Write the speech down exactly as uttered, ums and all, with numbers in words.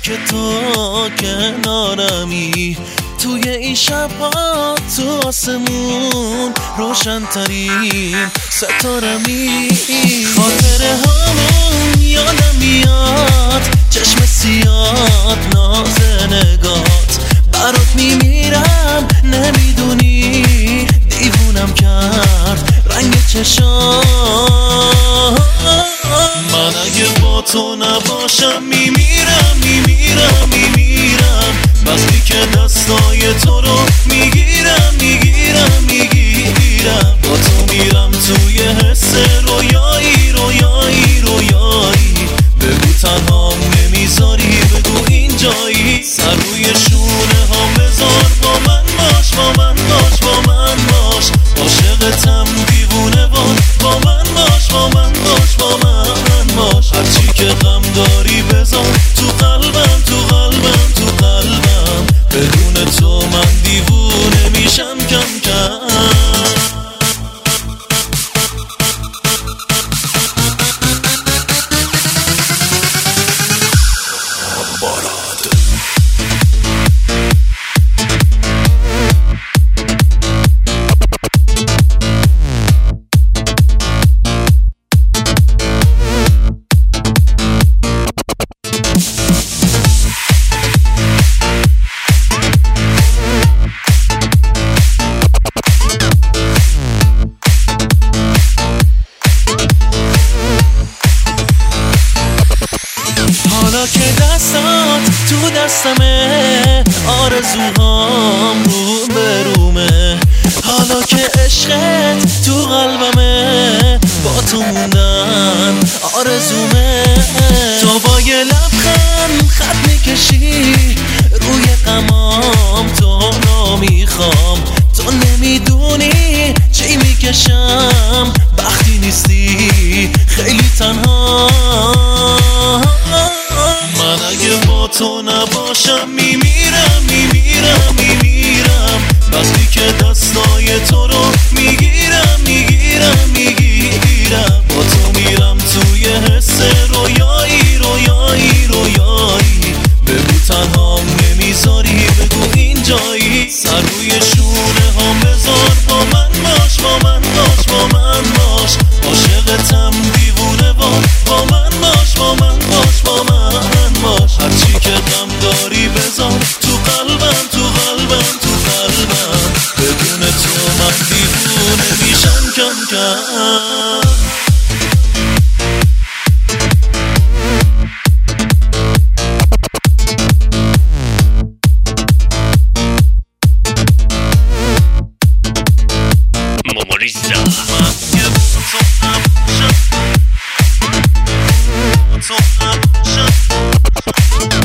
که تو کنارمی، توی این شب‌ها تو آسمون روشن ترین ستارمی. خاطره هامون یادم میاد، چشم سیاد ناز نگات، برات میمیرم نمیدونی دیوونم کرد رنگ چشام. من اگه با تو نباشم میمیرم میمیرم میمیرم، وقتی که دستای تو رو میگیرم میگیرم میگیرم، با تو میرم توی حس رویایی رویایی رویایی. بگو تنهام نمیذاری، بگو اینجایی، سر روی شونه هم بذار، با من باش با من باش با من باش، عاشقتم دیوونه وار، با من باش با من باش با من باش. هرچی که غم داری بذار تو قلبم تو قلبم تو قلبم، بدون تو من دیوونه میشم کم کم. حالا که دستات تو دستمه، آرزوهام رو به رومه، حالا که عشقت تو قلبمه، با تو موندن آرزومه. تو با یه لبخند خط میکشی روی غمام، تو نمیخوام، تو نمیدونی چی میکشم وقتی نیستی خیلی تنها. من اگه با تو نباشم میمیرم میمیرم میمیرم، وقتی که دستای تو رو میگیرم میگیرم میگیرم، با تو میرم توی حس رویایی رویایی رویایی. بگو تنهام نمیذاری، بگو اینجایی، سر روی شونه هم بذار، با من باش با من باش با من باش، عاشقتم دیوونه وار، با من باش با من باش با من باش. هرچی که غم داری بذار تو قلبم تو قلبم تو قلبم، بدون تو من دیوونه میشم کم کم. Momorisa. من که با تو نباشم، با تو نباشم